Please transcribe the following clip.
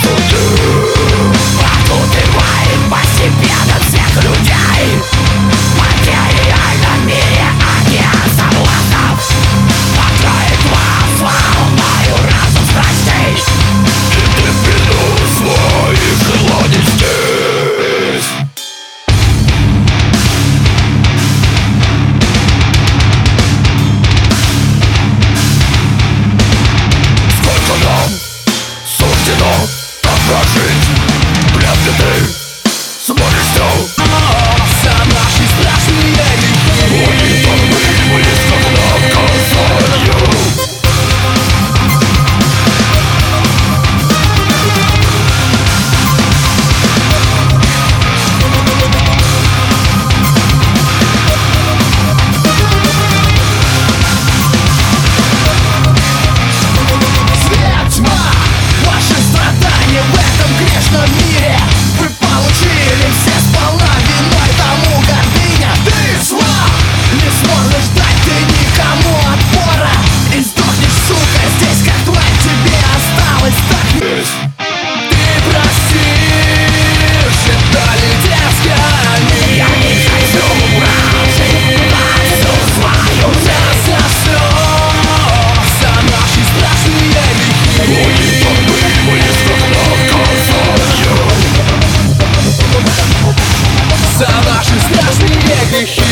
Оккупируем постепенно всех людей. В материальном мире океан соблазнов покроет вас волною разум страстей. И ты в плену своих желаний здесь. Сколько нам суждено так прожить? Вряд ли ты сможешь все. За наши страшные грехи Они так были близко к наказанию. Свет, тьма, ваши страдания в этом грешном мире. Вы получили все сполна, виной тому гордыня. Ты зла, не сможешь дать ты никому отпора. И сдохнешь, сука, здесь как тварь, тебе осталось так. Ты простишь, это ли детская мир? Я не хочу прожить всю свою жизнь. За слез, за наши страшные грехи. Они так были близко к наказанию. За наши страшные грехи.